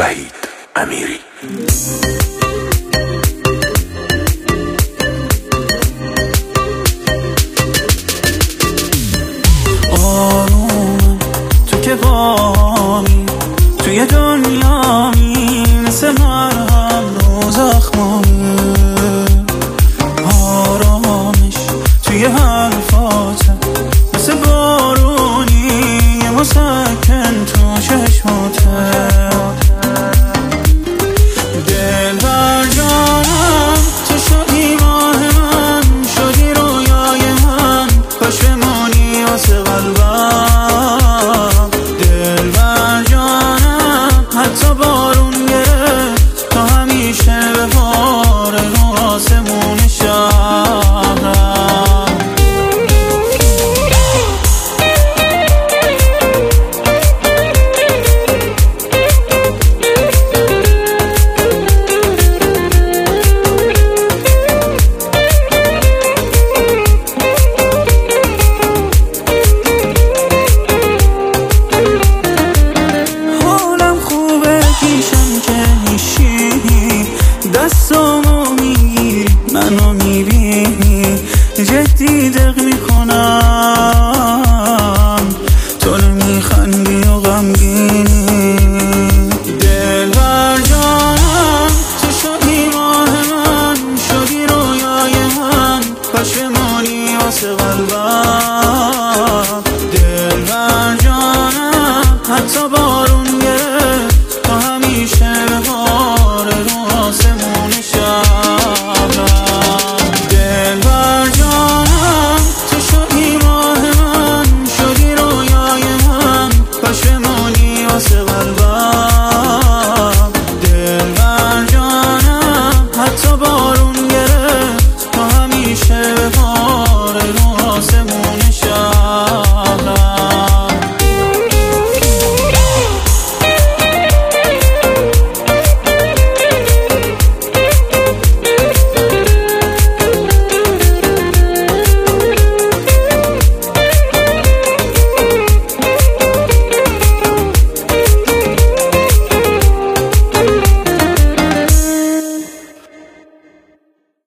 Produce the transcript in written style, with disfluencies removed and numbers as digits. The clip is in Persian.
وحید امیری. آروم تو که بامی توی دنیامی، مثل مرهم رو زخمامی. آرامش توی حرفاته مثل بارونی، مسکن تو چشماته. دل بر جانم تو شدی ماه من، شدی رویای من، کاش بمونی واسه قلبم. دل بر جانم حتی بارون گرفت، تو همیشه به بار رو آسمون شهرم. دستامو میگیری منو